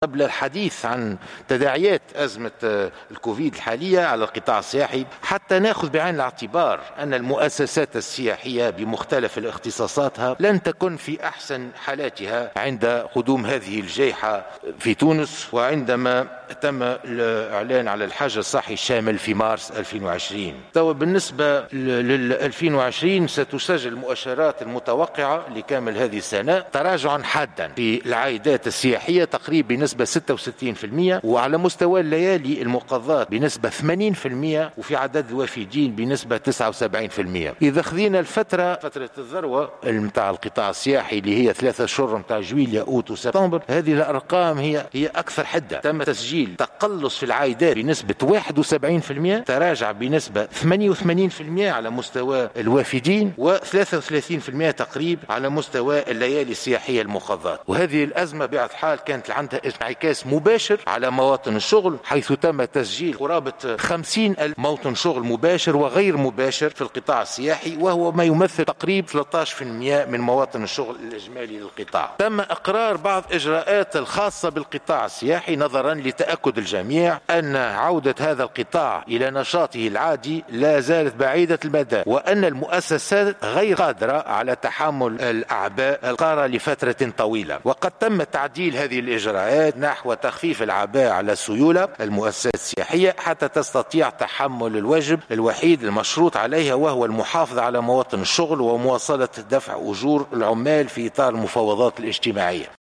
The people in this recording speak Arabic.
قبل الحديث عن تداعيات أزمة الكوفيد الحالية على القطاع السياحي، حتى نأخذ بعين الاعتبار أن المؤسسات السياحية بمختلف اختصاصاتها لن تكن في أحسن حالاتها عند قدوم هذه الجائحة في تونس، وعندما تم الإعلان على الحجر الصحي الشامل في مارس 2020. بالنسبة لل 2020 ستسجل المؤشرات المتوقعة لكامل هذه السنة تراجعا حادا في العائدات السياحية تقريبا بنسبة 66%، وعلى مستوى الليالي المقضات بنسبة 80%، وفي عدد الوافدين بنسبة 79%. إذا خذينا فترة الذروة متاع القطاع السياحي اللي هي 3 شهور متاع جويليا أوت وسبتمبر، هذه الأرقام هي أكثر حدة. تم تسجيل تقلص في العائدات بنسبة 71%، تراجع بنسبة 88% على مستوى الوافدين، و33% تقريبا على مستوى الليالي السياحية المقضات. وهذه الأزمة بطبيعة الحال كانت عندها انعكاس مباشر على مواطن الشغل، حيث تم تسجيل قرابة 50,000 موطن شغل مباشر وغير مباشر في القطاع السياحي، وهو ما يمثل تقريبا 13% من مواطن الشغل الإجمالي للقطاع. تم إقرار بعض إجراءات الخاصة بالقطاع السياحي نظرا لتأكد الجميع أن عودة هذا القطاع إلى نشاطه العادي لا زالت بعيدة المدى، وأن المؤسسات غير قادرة على تحمل الأعباء القارة لفترة طويلة. وقد تم تعديل هذه الإجراءات نحو تخفيف الأعباء على السيولة المؤسسات السياحية حتى تستطيع تحمل الواجب الوحيد المشروط عليها، وهو المحافظة على مواطن الشغل ومواصلة دفع أجور العمال في إطار المفاوضات الاجتماعية.